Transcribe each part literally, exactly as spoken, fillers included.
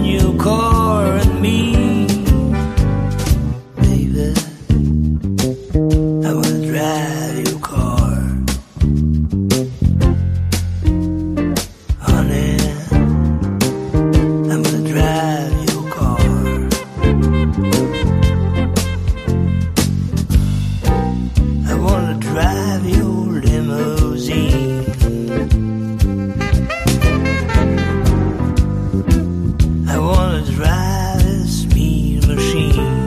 new car and me. Baby, I wanna drive your car. Honey, I'm gonna drive your car. I wanna drive your limousine. I wanna drive this speed machine.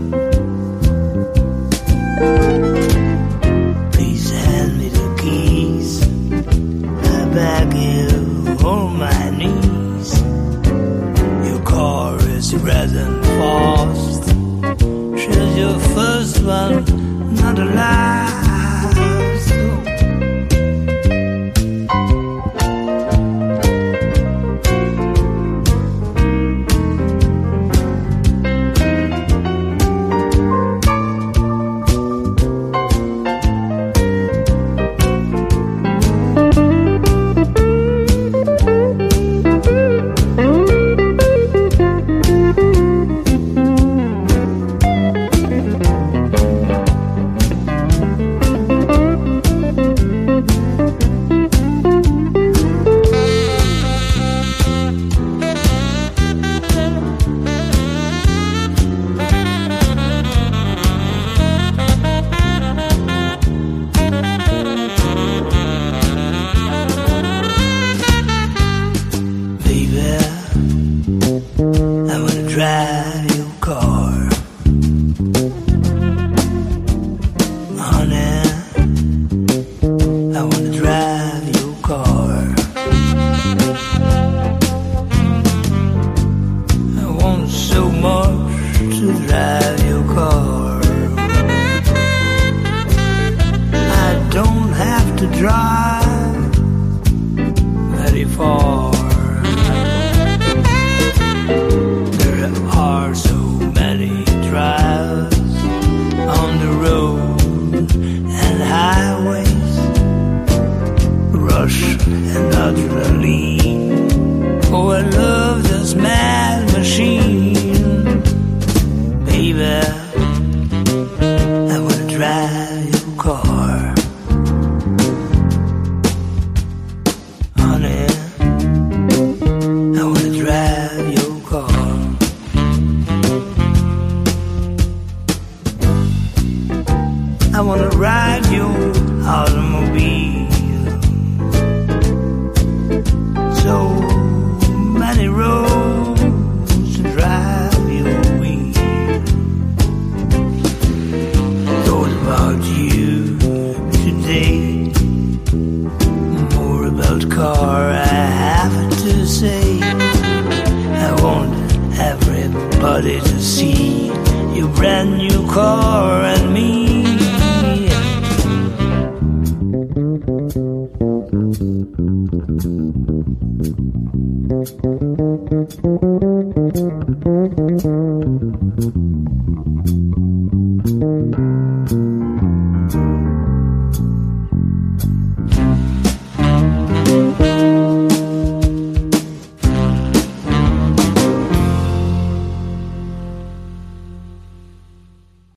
Please hand me the keys. I beg you on my knees. Your car is rather fast. She's your first one, not a lie. Drive your car. Honey, I wanna drive your car. I want so much to drive your car. I don't have to drive very far. And adrenaline. Oh, I love this mad machine. Baby, I wanna drive your car. Honey, I wanna drive your car. I wanna ride your automobile. So many roads to drive your way. Thought about you today. More about car I have to say. I want everybody to see your brand new car.